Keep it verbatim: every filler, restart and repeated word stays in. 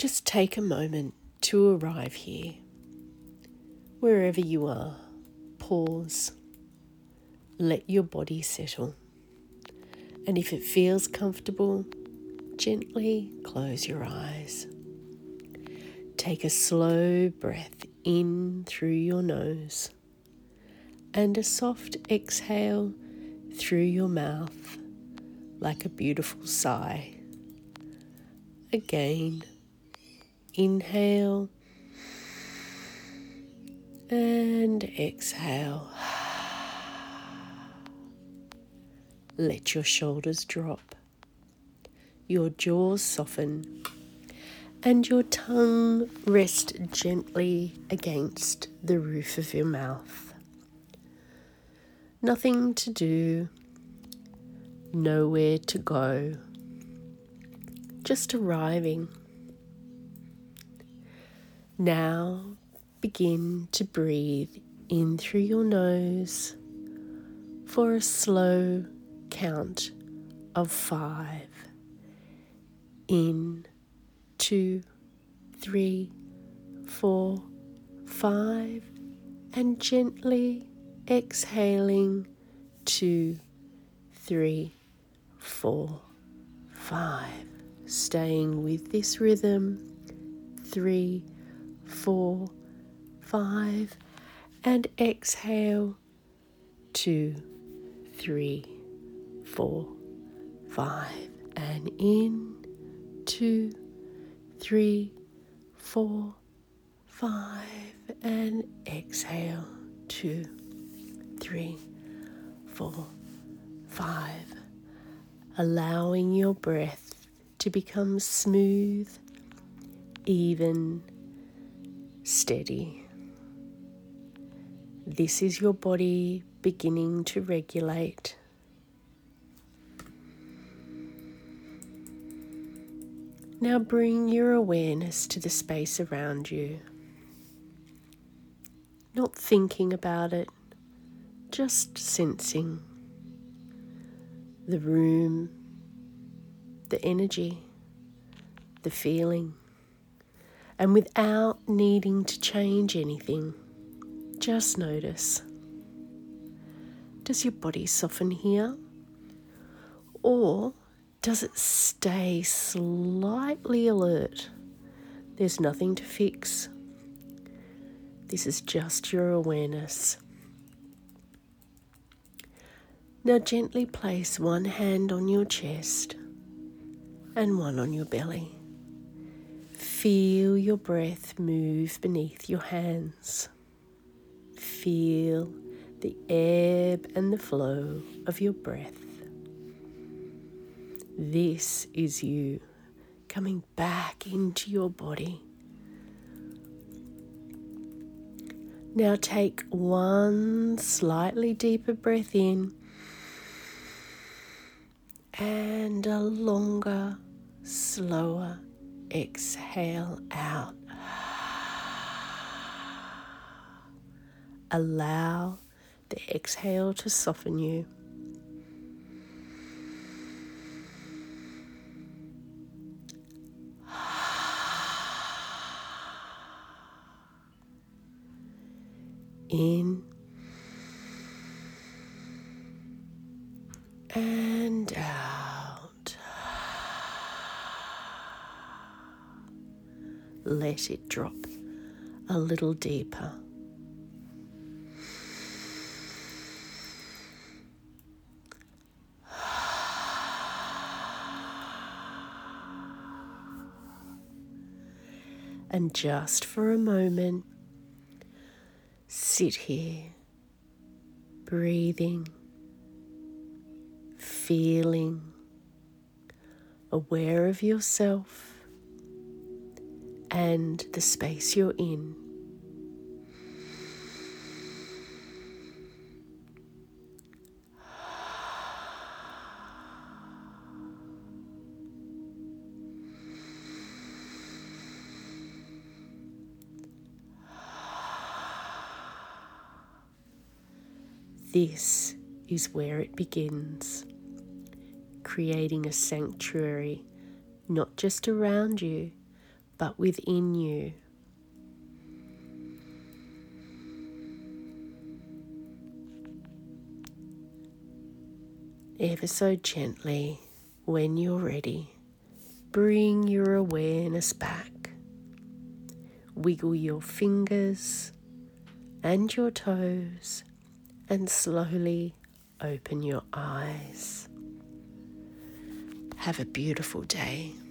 just take a moment to arrive here. Wherever you are, pause. Let your body settle. And if it feels comfortable, gently close your eyes. Take a slow breath in through your nose and a soft exhale through your mouth like a beautiful sigh. Again, inhale and exhale. Let your shoulders drop, your jaws soften, and your tongue rest gently against the roof of your mouth. Nothing to do, nowhere to go, just arriving. Now begin to breathe in through your nose for a slow count of five. In, two, three, four, five, and gently exhaling, two, three, four, five. Staying with this rhythm, three, four, five, and exhale, two, three, four, five, and in, two, three, four, five, and exhale, two, three, four, five, allowing your breath to become smooth, even, steady. This is your body beginning to regulate. Now bring your awareness to the space around you. Not thinking about it, just sensing the room, the energy, the feeling, and without needing to change anything, just notice. Does your body soften here? Or does it stay slightly alert? There's nothing to fix. This is just your awareness. Now gently place one hand on your chest and one on your belly. Feel your breath move beneath your hands. Feel the ebb and the flow of your breath. This is you coming back into your body. Now take one slightly deeper breath in and a longer, slower exhale out. Allow the exhale to soften you. In and out. Let it drop a little deeper. And just for a moment, sit here, breathing, feeling, aware of yourself and the space you're in. This is where it begins, creating a sanctuary, not just around you, but within you. Ever so gently, when you're ready, bring your awareness back. Wiggle your fingers and your toes and slowly open your eyes. Have a beautiful day.